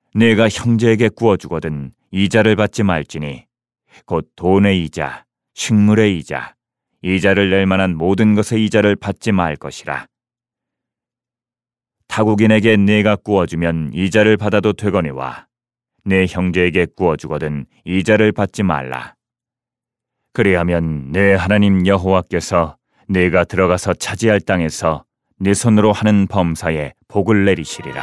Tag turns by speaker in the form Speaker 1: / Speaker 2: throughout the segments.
Speaker 1: 네가 형제에게 구워주거든 이자를 받지 말지니 곧 돈의 이자, 식물의 이자, 이자를 낼 만한 모든 것의 이자를 받지 말 것이라. 타국인에게 네가 구워주면 이자를 받아도 되거니와 내 형제에게 구워주거든 이자를 받지 말라. 그리하면 내 하나님 여호와께서 네가 들어가서 차지할 땅에서 네 손으로 하는 범사에 복을 내리시리라.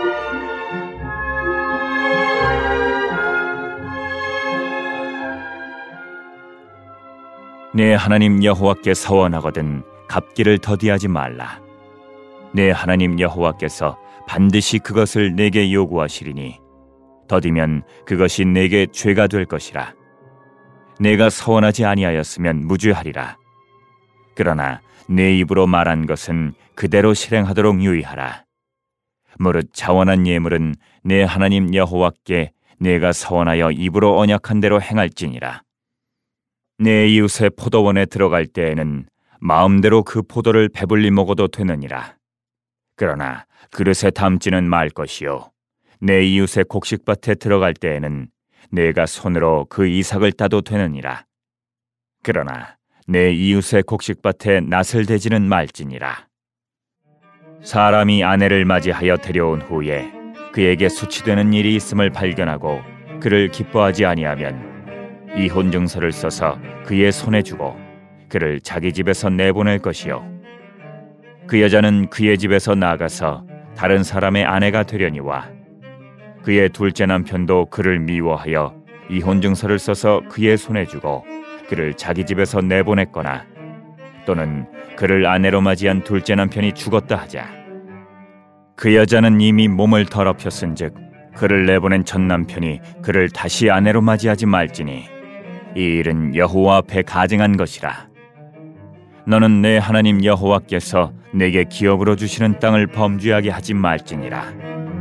Speaker 1: 내 하나님 여호와께 서원하거든 갚기를 더디하지 말라. 내 하나님 여호와께서 반드시 그것을 내게 요구하시리니 더디면 그것이 내게 죄가 될 것이라. 내가 서원하지 아니하였으면 무죄하리라. 그러나 내 입으로 말한 것은 그대로 실행하도록 유의하라. 무릇 자원한 예물은 내 하나님 여호와께 내가 서원하여 입으로 언약한 대로 행할지니라. 내 이웃의 포도원에 들어갈 때에는 마음대로 그 포도를 배불리 먹어도 되느니라. 그러나 그릇에 담지는 말 것이요 내 이웃의 곡식밭에 들어갈 때에는 내가 손으로 그 이삭을 따도 되느니라. 그러나 내 이웃의 곡식밭에 낫을 대지는 말지니라. 사람이 아내를 맞이하여 데려온 후에 그에게 수치되는 일이 있음을 발견하고 그를 기뻐하지 아니하면 이혼 증서를 써서 그의 손에 주고 그를 자기 집에서 내보낼 것이요 그 여자는 그의 집에서 나가서 다른 사람의 아내가 되려니와 그의 둘째 남편도 그를 미워하여 이혼 증서를 써서 그의 손에 주고 그를 자기 집에서 내보냈거나 또는 그를 아내로 맞이한 둘째 남편이 죽었다 하자 그 여자는 이미 몸을 더럽혔은즉 그를 내보낸 첫 남편이 그를 다시 아내로 맞이하지 말지니 이 일은 여호와 앞에 가증한 것이라. 너는 내 하나님 여호와께서 내게 기업으로 주시는 땅을 범죄하게 하지 말지니라.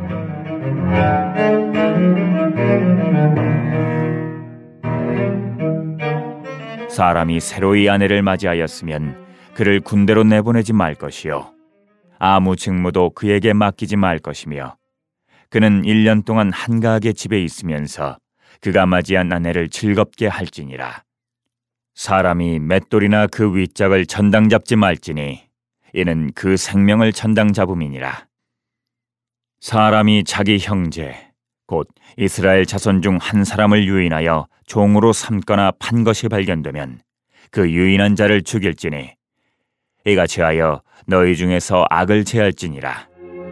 Speaker 1: 사람이 새로이 아내를 맞이하였으면 그를 군대로 내보내지 말 것이요 아무 직무도 그에게 맡기지 말 것이며 그는 1년 동안 한가하게 집에 있으면서 그가 맞이한 아내를 즐겁게 할지니라. 사람이 맷돌이나 그 윗짝을 전당 잡지 말지니 이는 그 생명을 전당 잡음이니라. 사람이 자기 형제 곧 이스라엘 자손 중 한 사람을 유인하여 종으로 삼거나 판 것이 발견되면 그 유인한 자를 죽일지니 이같이 하여 너희 중에서 악을 제할지니라.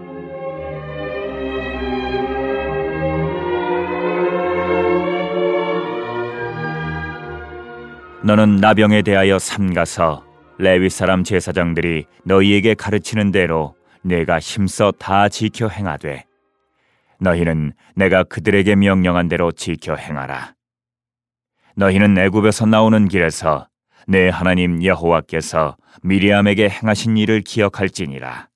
Speaker 1: 너는 나병에 대하여 삼가서 레위 사람 제사장들이 너희에게 가르치는 대로 내가 힘써 다 지켜 행하되 너희는 내가 그들에게 명령한 대로 지켜 행하라. 너희는 애굽에서 나오는 길에서 내 하나님 여호와께서 미리암에게 행하신 일을 기억할지니라.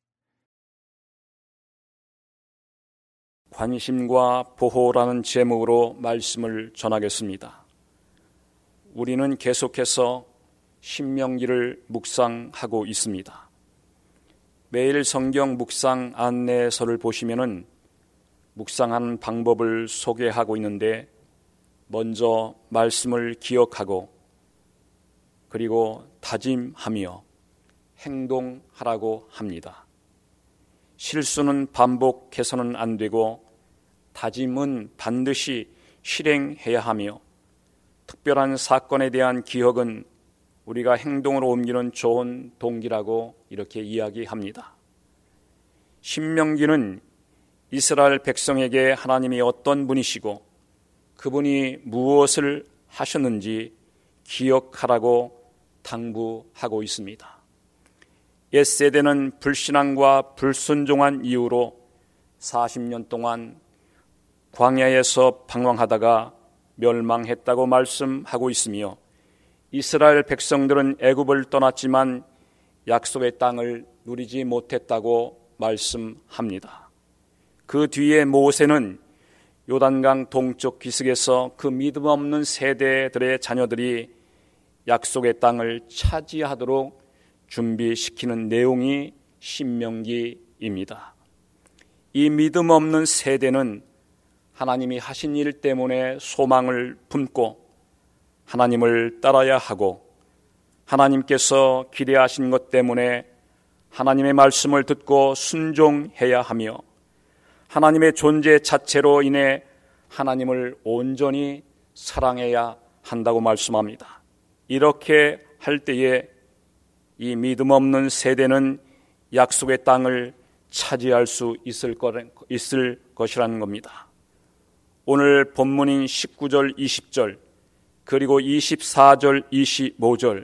Speaker 2: 관심과 보호라는 제목으로 말씀을 전하겠습니다. 우리는 계속해서 신명기를 묵상하고 있습니다. 매일 성경 묵상 안내서를 보시면은 묵상하는 방법을 소개하고 있는데 먼저 말씀을 기억하고 그리고 다짐하며 행동하라고 합니다. 실수는 반복해서는 안 되고 다짐은 반드시 실행해야 하며 특별한 사건에 대한 기억은 우리가 행동으로 옮기는 좋은 동기라고 이렇게 이야기합니다. 신명기는 이스라엘 백성에게 하나님이 어떤 분이시고 그분이 무엇을 하셨는지 기억하라고 당부하고 있습니다. 옛세대는 불신앙과 불순종한 이유로 40년 동안 광야에서 방황하다가 멸망했다고 말씀하고 있으며 이스라엘 백성들은 애굽을 떠났지만 약속의 땅을 누리지 못했다고 말씀합니다. 그 뒤에 모세는 요단강 동쪽 기슭에서 그 믿음 없는 세대들의 자녀들이 약속의 땅을 차지하도록 준비시키는 내용이 신명기입니다. 이 믿음 없는 세대는 하나님이 하신 일 때문에 소망을 품고 하나님을 따라야 하고, 하나님께서 기대하신 것 때문에 하나님의 말씀을 듣고 순종해야 하며, 하나님의 존재 자체로 인해 하나님을 온전히 사랑해야 한다고 말씀합니다. 이렇게 할 때에 이 믿음 없는 세대는 약속의 땅을 차지할 수 있을 것이라는 겁니다. 오늘 본문인 19절, 20절, 그리고 24절, 25절,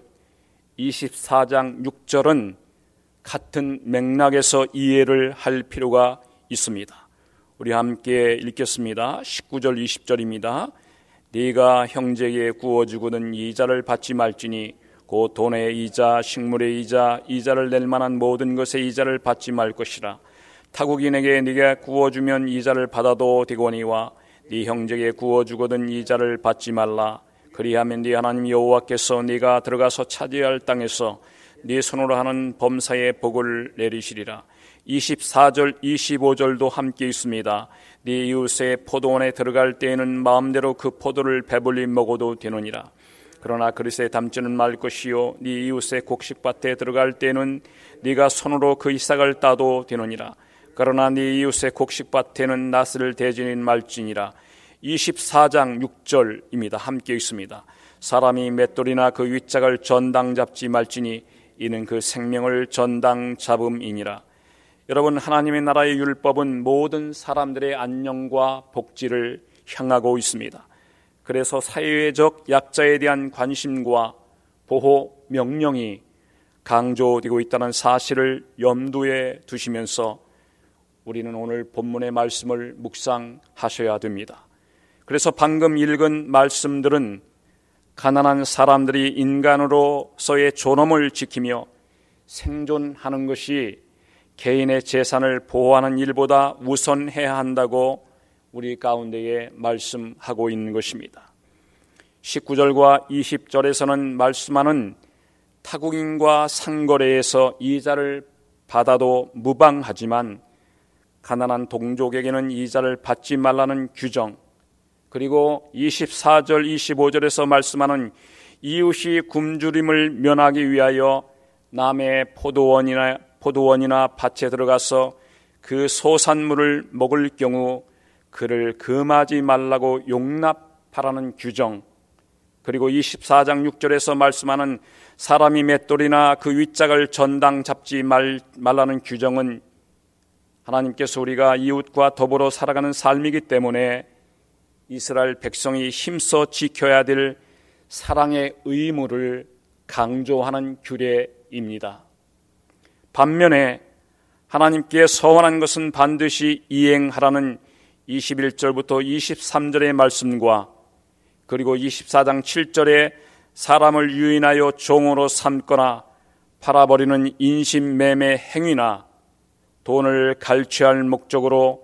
Speaker 2: 24장 6절은 같은 맥락에서 이해를 할 필요가 있습니다. 우리 함께 읽겠습니다. 19절, 20절입니다. 네가 형제에게 구워주거든 이자를 받지 말지니 곧 돈의 이자, 식물의 이자, 이자를 낼 만한 모든 것의 이자를 받지 말 것이라. 타국인에게 네가 구워주면 이자를 받아도 되거니와 네 형제에게 구워주거든 이자를 받지 말라. 그리하면 네 하나님 여호와께서 네가 들어가서 차지해야 할 땅에서 네 손으로 하는 범사의 복을 내리시리라. 24절, 25절도 함께 있습니다. 네 이웃의 포도원에 들어갈 때에는 마음대로 그 포도를 배불리 먹어도 되느니라. 그러나 그릇에 담지는 말 것이요 네 이웃의 곡식밭에 들어갈 때에는 네가 손으로 그 이삭을 따도 되느니라. 그러나 네 이웃의 곡식밭에는 낫을 대지는 말지니라. 24장 6절입니다. 함께 있습니다. 사람이 맷돌이나 그 윗짝을 전당 잡지 말지니 이는 그 생명을 전당 잡음이니라. 여러분, 하나님의 나라의 율법은 모든 사람들의 안녕과 복지를 향하고 있습니다. 그래서 사회적 약자에 대한 관심과 보호 명령이 강조되고 있다는 사실을 염두에 두시면서 우리는 오늘 본문의 말씀을 묵상하셔야 됩니다. 그래서 방금 읽은 말씀들은 가난한 사람들이 인간으로서의 존엄을 지키며 생존하는 것이 개인의 재산을 보호하는 일보다 우선해야 한다고 우리 가운데에 말씀하고 있는 것입니다. 19절과 20절에서는 말씀하는 타국인과 상거래에서 이자를 받아도 무방하지만 가난한 동족에게는 이자를 받지 말라는 규정, 그리고 24절, 25절에서 말씀하는 이웃이 굶주림을 면하기 위하여 남의 포도원이나 밭에 들어가서 그 소산물을 먹을 경우 그를 금하지 말라고 용납하라는 규정, 그리고 24장 6절에서 말씀하는 사람이 맷돌이나 그 윗짝을 전당 잡지 말라는 규정은 하나님께서 우리가 이웃과 더불어 살아가는 삶이기 때문에 이스라엘 백성이 힘써 지켜야 될 사랑의 의무를 강조하는 규례입니다. 반면에 하나님께 서원한 것은 반드시 이행하라는 21절부터 23절의 말씀과 그리고 24장 7절에 사람을 유인하여 종으로 삼거나 팔아버리는 인신매매 행위나 돈을 갈취할 목적으로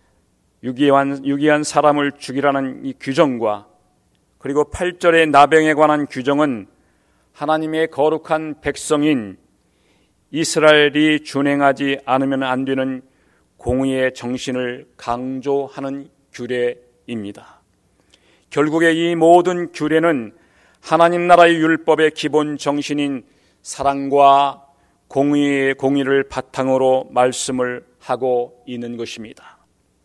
Speaker 2: 유기한 사람을 죽이라는 이 규정과 그리고 8절의 나병에 관한 규정은 하나님의 거룩한 백성인 이스라엘이 준행하지 않으면 안 되는 공의의 정신을 강조하는 규례입니다. 결국에 이 모든 규례는 하나님 나라의 율법의 기본 정신인 사랑과 공의를 바탕으로 말씀을 하고 있는 것입니다.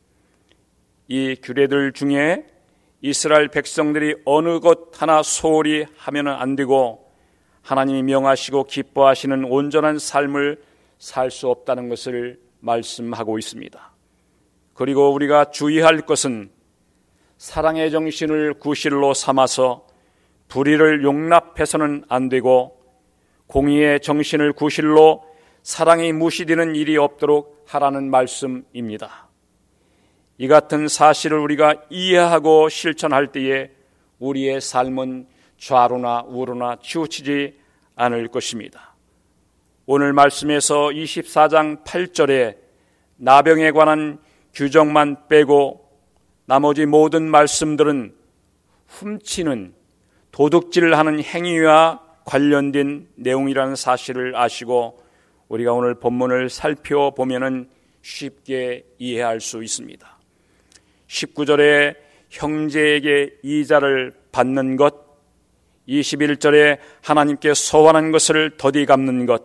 Speaker 2: 이 규례들 중에 이스라엘 백성들이 어느 것 하나 소홀히 하면 안 되고 하나님이 명하시고 기뻐하시는 온전한 삶을 살 수 없다는 것을 말씀하고 있습니다. 그리고 우리가 주의할 것은 사랑의 정신을 구실로 삼아서 불의를 용납해서는 안 되고 공의의 정신을 구실로 사랑이 무시되는 일이 없도록 하라는 말씀입니다. 이 같은 사실을 우리가 이해하고 실천할 때에 우리의 삶은 좌로나 우로나 치우치지 않을 것입니다. 오늘 말씀에서 24장 8절에 나병에 관한 규정만 빼고 나머지 모든 말씀들은 훔치는 도둑질하는 행위와 관련된 내용이라는 사실을 아시고 우리가 오늘 본문을 살펴보면은 쉽게 이해할 수 있습니다. 19절에 형제에게 이자를 받는 것, 21절에 하나님께 소원한 것을 더디 갚는 것,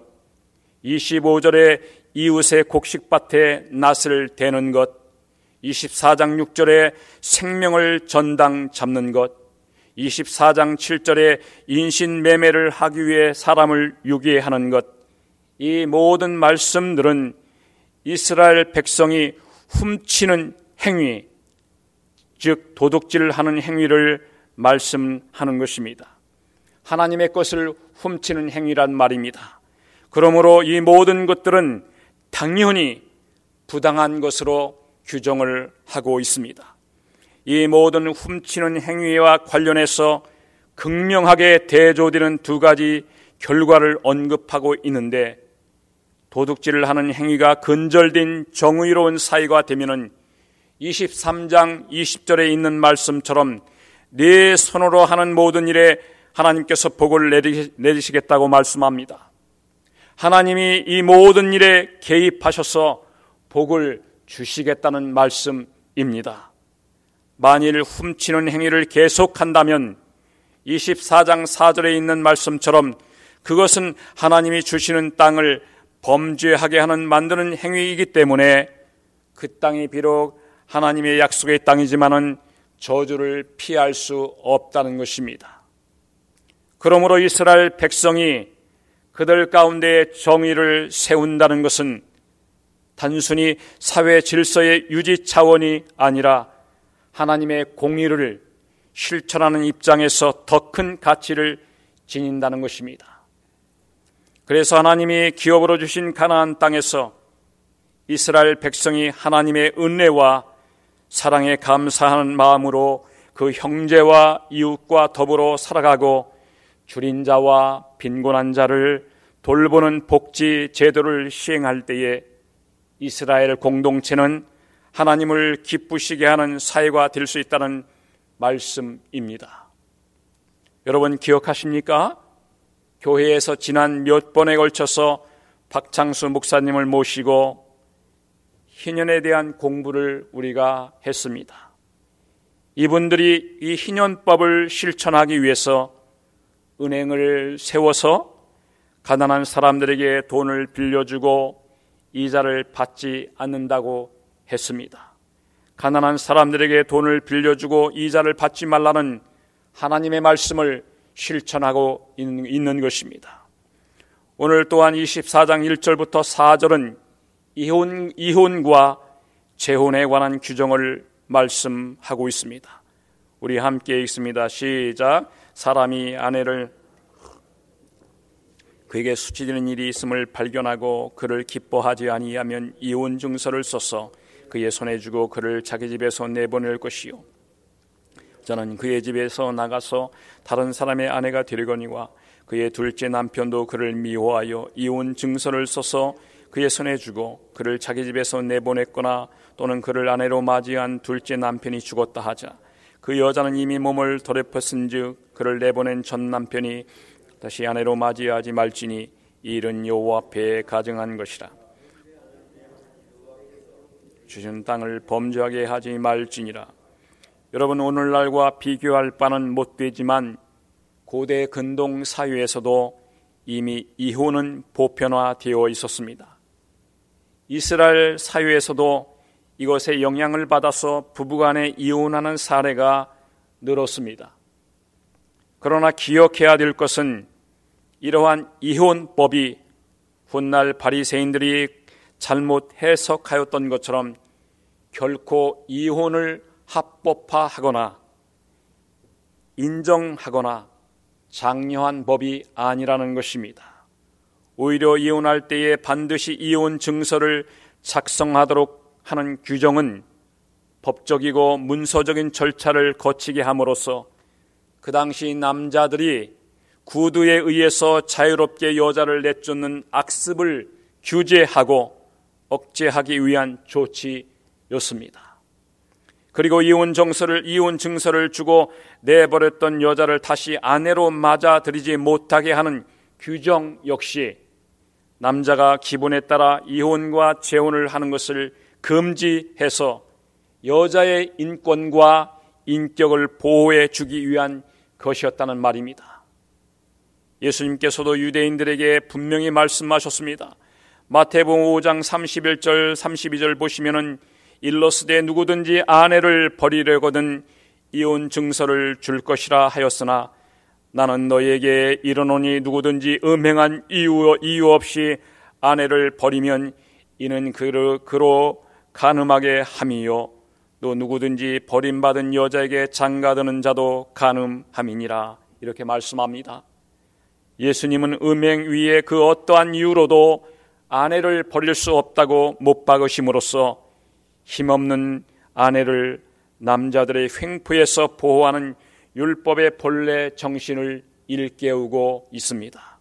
Speaker 2: 25절에 이웃의 곡식밭에 낫을 대는 것, 24장 6절에 생명을 전당 잡는 것, 24장 7절에 인신매매를 하기 위해 사람을 유기하는 것, 이 모든 말씀들은 이스라엘 백성이 훔치는 행위, 즉 도둑질하는 행위를 말씀하는 것입니다. 하나님의 것을 훔치는 행위란 말입니다. 그러므로 이 모든 것들은 당연히 부당한 것으로 규정을 하고 있습니다. 이 모든 훔치는 행위와 관련해서 극명하게 대조되는 두 가지 결과를 언급하고 있는데, 도둑질을 하는 행위가 근절된 정의로운 사이가 되면은 23장 20절에 있는 말씀처럼 네 손으로 하는 모든 일에 하나님께서 복을 내리시겠다고 말씀합니다. 하나님이 이 모든 일에 개입하셔서 복을 주시겠다는 말씀입니다. 만일 훔치는 행위를 계속한다면 24장 4절에 있는 말씀처럼 그것은 하나님이 주시는 땅을 범죄하게 만드는 행위이기 때문에 그 땅이 비록 하나님의 약속의 땅이지만은 저주를 피할 수 없다는 것입니다. 그러므로 이스라엘 백성이 그들 가운데 정의를 세운다는 것은 단순히 사회 질서의 유지 차원이 아니라 하나님의 공의를 실천하는 입장에서 더 큰 가치를 지닌다는 것입니다. 그래서 하나님이 기업으로 주신 가나안 땅에서 이스라엘 백성이 하나님의 은혜와 사랑에 감사하는 마음으로 그 형제와 이웃과 더불어 살아가고 줄인 자와 빈곤한 자를 돌보는 복지 제도를 시행할 때에 이스라엘 공동체는 하나님을 기쁘시게 하는 사회가 될 수 있다는 말씀입니다. 여러분 기억하십니까? 교회에서 지난 몇 번에 걸쳐서 박창수 목사님을 모시고 희년에 대한 공부를 우리가 했습니다. 이분들이 이 희년법을 실천하기 위해서 은행을 세워서 가난한 사람들에게 돈을 빌려주고 이자를 받지 않는다고 했습니다. 가난한 사람들에게 돈을 빌려주고 이자를 받지 말라는 하나님의 말씀을 실천하고 있는 것입니다. 오늘 또한 24장 1절부터 4절은 이혼과 재혼에 관한 규정을 말씀하고 있습니다. 우리 함께 읽습니다. 시작. 사람이 아내를 그에게 수치되는 일이 있음을 발견하고 그를 기뻐하지 아니하면 이혼 증서를 써서 그의 손에 주고 그를 자기 집에서 내보낼 것이요, 저는 그의 집에서 나가서 다른 사람의 아내가 되려거니와 그의 둘째 남편도 그를 미워하여 이혼 증서를 써서 그의 손에 주고 그를 자기 집에서 내보냈거나 또는 그를 아내로 맞이한 둘째 남편이 죽었다 하자 그 여자는 이미 몸을 더럽혔은즉 그를 내보낸 전 남편이 다시 아내로 맞이하지 말지니 이 일은 여호와 앞에 가증한 것이라. 주신 땅을 범죄하게 하지 말지니라. 여러분, 오늘날과 비교할 바는 못되지만 고대 근동 사회에서도 이미 이혼은 보편화되어 있었습니다. 이스라엘 사회에서도 이것에 영향을 받아서 부부간에 이혼하는 사례가 늘었습니다. 그러나 기억해야 될 것은 이러한 이혼법이 훗날 바리새인들이 잘못 해석하였던 것처럼 결코 이혼을 합법화하거나 인정하거나 장려한 법이 아니라는 것입니다. 오히려 이혼할 때에 반드시 이혼 증서를 작성하도록 하는 규정은 법적이고 문서적인 절차를 거치게 함으로써 그 당시 남자들이 구두에 의해서 자유롭게 여자를 내쫓는 악습을 규제하고 억제하기 위한 조치였습니다. 그리고 이혼 증서를 주고 내버렸던 여자를 다시 아내로 맞아들이지 못하게 하는 규정 역시 남자가 기분에 따라 이혼과 재혼을 하는 것을 금지해서 여자의 인권과 인격을 보호해 주기 위한 것이었다는 말입니다. 예수님께서도 유대인들에게 분명히 말씀하셨습니다. 마태복음 5장 31절 32절 보시면은 일러스되 누구든지 아내를 버리려거든 이혼 증서를 줄 것이라 하였으나 나는 너희에게 이르노니 누구든지 음행한 이유 없이 아내를 버리면 이는 그로 간음하게 함이요 또 누구든지 버림받은 여자에게 장가드는 자도 간음함이니라. 이렇게 말씀합니다. 예수님은 음행 위에 그 어떠한 이유로도 아내를 버릴 수 없다고 못 박으심으로써 힘없는 아내를 남자들의 횡포에서 보호하는 율법의 본래 정신을 일깨우고 있습니다.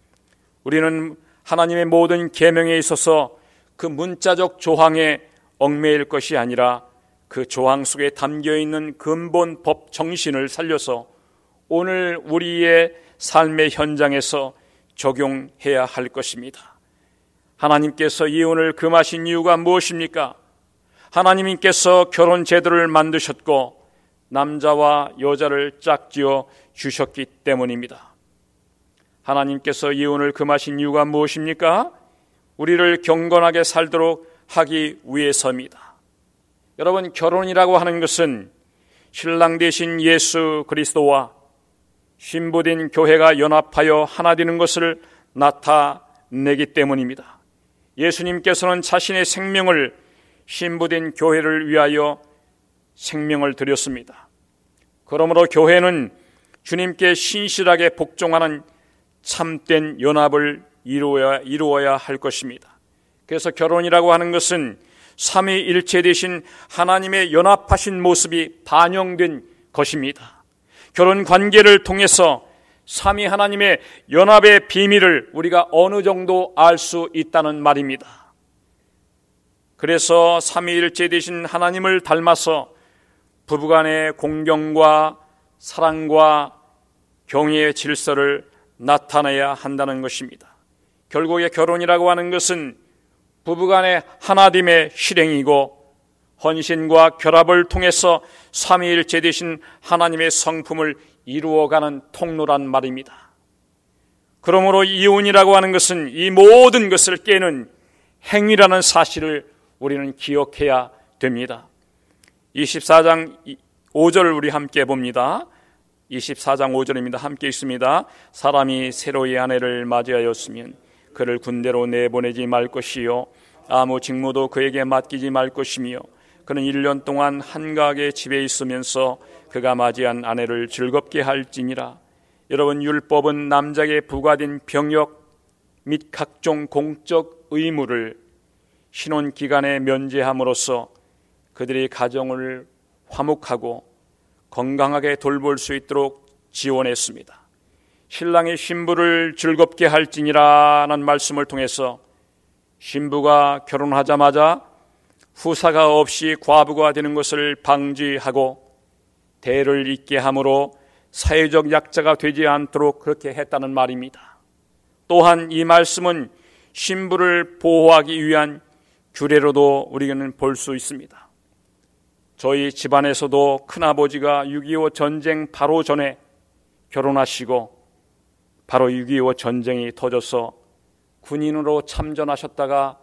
Speaker 2: 우리는 하나님의 모든 계명에 있어서 그 문자적 조항에 얽매일 것이 아니라 그 조항 속에 담겨있는 근본 법 정신을 살려서 오늘 우리의 삶의 현장에서 적용해야 할 것입니다. 하나님께서 이혼을 금하신 이유가 무엇입니까? 하나님께서 결혼 제도를 만드셨고 남자와 여자를 짝지어 주셨기 때문입니다. 하나님께서 이혼을 금하신 이유가 무엇입니까? 우리를 경건하게 살도록 하기 위해서입니다. 여러분, 결혼이라고 하는 것은 신랑 되신 예수 그리스도와 신부된 교회가 연합하여 하나 되는 것을 나타내기 때문입니다. 예수님께서는 자신의 생명을 신부된 교회를 위하여 생명을 드렸습니다. 그러므로 교회는 주님께 신실하게 복종하는 참된 연합을 이루어야 할 것입니다. 그래서 결혼이라고 하는 것은 삼위일체 되신 하나님의 연합하신 모습이 반영된 것입니다. 결혼 관계를 통해서 삼위 하나님의 연합의 비밀을 우리가 어느 정도 알 수 있다는 말입니다. 그래서 삼위일체 되신 하나님을 닮아서 부부간의 공경과 사랑과 경의의 질서를 나타내야 한다는 것입니다. 결국에 결혼이라고 하는 것은 부부간의 하나됨의 실행이고 헌신과 결합을 통해서 삼위일체 되신 하나님의 성품을 이루어가는 통로란 말입니다. 그러므로 이혼이라고 하는 것은 이 모든 것을 깨는 행위라는 사실을 우리는 기억해야 됩니다. 24장 5절을 우리 함께 봅니다. 24장 5절입니다. 함께 있습니다. 사람이 새로이 아내를 맞이하였으면 그를 군대로 내보내지 말 것이요 아무 직무도 그에게 맡기지 말 것이며 그는 1년 동안 한가하게 집에 있으면서 그가 맞이한 아내를 즐겁게 할지니라. 여러분, 율법은 남자에게 부과된 병역 및 각종 공적 의무를 신혼 기간에 면제함으로써 그들이 가정을 화목하고 건강하게 돌볼 수 있도록 지원했습니다. 신랑이 신부를 즐겁게 할지니라는 말씀을 통해서 신부가 결혼하자마자 후사가 없이 과부가 되는 것을 방지하고 대를 잇게 함으로 사회적 약자가 되지 않도록 그렇게 했다는 말입니다. 또한 이 말씀은 신부를 보호하기 위한 규례로도 우리는 볼 수 있습니다. 저희 집안에서도 큰아버지가 6.25 전쟁 바로 전에 결혼하시고 바로 6.25 전쟁이 터져서 군인으로 참전하셨다가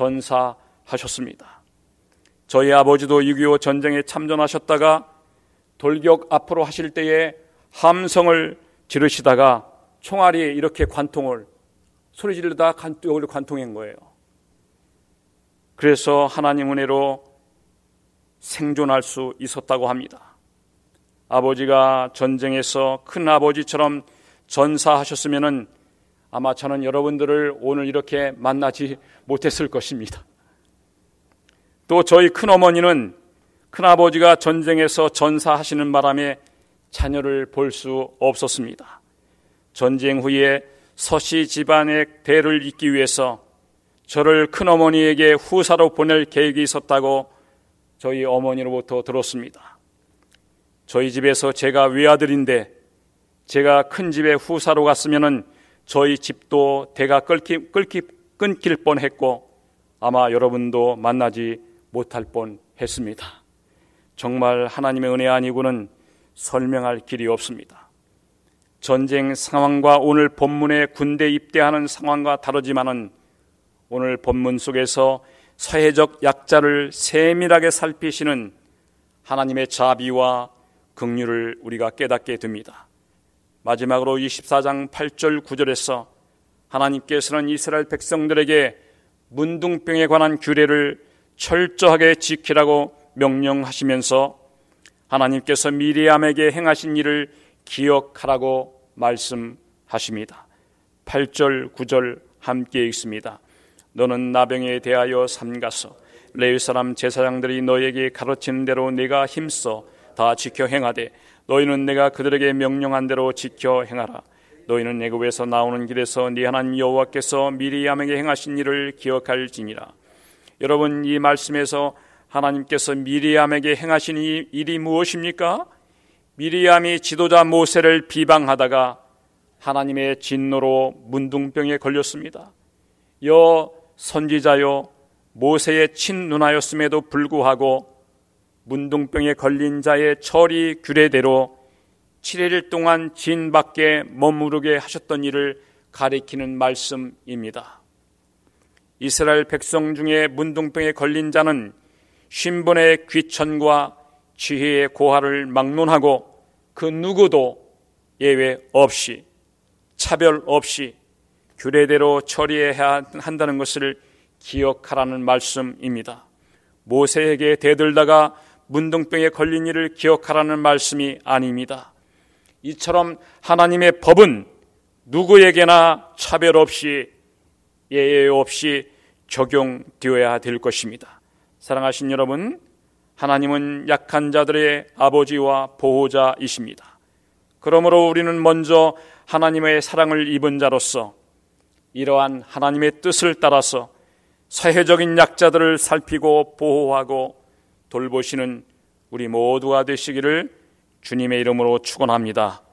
Speaker 2: 전사하셨습니다. 저희 아버지도 6.25 전쟁에 참전하셨다가 돌격 앞으로 하실 때에 함성을 지르시다가 총알이 이렇게 관통을 소리 지르다 여기를 관통한 거예요. 그래서 하나님 은혜로 생존할 수 있었다고 합니다. 아버지가 전쟁에서 큰아버지처럼 전사하셨으면은 아마 저는 여러분들을 오늘 이렇게 만나지 못했을 것입니다. 또 저희 큰어머니는 큰아버지가 전쟁에서 전사하시는 바람에 자녀를 볼 수 없었습니다. 전쟁 후에 서씨 집안의 대를 잇기 위해서 저를 큰어머니에게 후사로 보낼 계획이 있었다고 저희 어머니로부터 들었습니다. 저희 집에서 제가 외아들인데 제가 큰 집에 후사로 갔으면은 저희 집도 대가 끊길 뻔했고 아마 여러분도 만나지 못할 뻔했습니다. 정말 하나님의 은혜 아니고는 설명할 길이 없습니다. 전쟁 상황과 오늘 본문의 군대 입대하는 상황과 다르지만은 오늘 본문 속에서 사회적 약자를 세밀하게 살피시는 하나님의 자비와 긍휼을 우리가 깨닫게 됩니다. 마지막으로 24장 8절 9절에서 하나님께서는 이스라엘 백성들에게 문둥병에 관한 규례를 철저하게 지키라고 명령하시면서 하나님께서 미리암에게 행하신 일을 기억하라고 말씀하십니다. 8절 9절 함께 읽습니다. 너는 나병에 대하여 삼가서 레위 사람 제사장들이 너에게 가르치는 대로 네가 힘써 다 지켜 행하되 너희는 내가 그들에게 명령한 대로 지켜 행하라. 너희는 애굽에서 나오는 길에서 네 하나님 여호와께서 미리암에게 행하신 일을 기억할지니라. 여러분, 이 말씀에서 하나님께서 미리암에게 행하신 이 일이 무엇입니까? 미리암이 지도자 모세를 비방하다가 하나님의 진노로 문둥병에 걸렸습니다. 여 선지자요 모세의 친누나였음에도 불구하고 문둥병에 걸린 자의 처리 규례대로 7일 동안 진 밖에 머무르게 하셨던 일을 가리키는 말씀입니다. 이스라엘 백성 중에 문둥병에 걸린 자는 신분의 귀천과 지혜의 고하를 막론하고 그 누구도 예외 없이 차별 없이 규례대로 처리해야 한다는 것을 기억하라는 말씀입니다. 모세에게 대들다가 문둥병에 걸린 일을 기억하라는 말씀이 아닙니다. 이처럼 하나님의 법은 누구에게나 차별 없이 예외 없이 적용되어야 될 것입니다. 사랑하신 여러분, 하나님은 약한 자들의 아버지와 보호자이십니다. 그러므로 우리는 먼저 하나님의 사랑을 입은 자로서 이러한 하나님의 뜻을 따라서 사회적인 약자들을 살피고 보호하고 돌보시는 우리 모두가 되시기를 주님의 이름으로 축원합니다.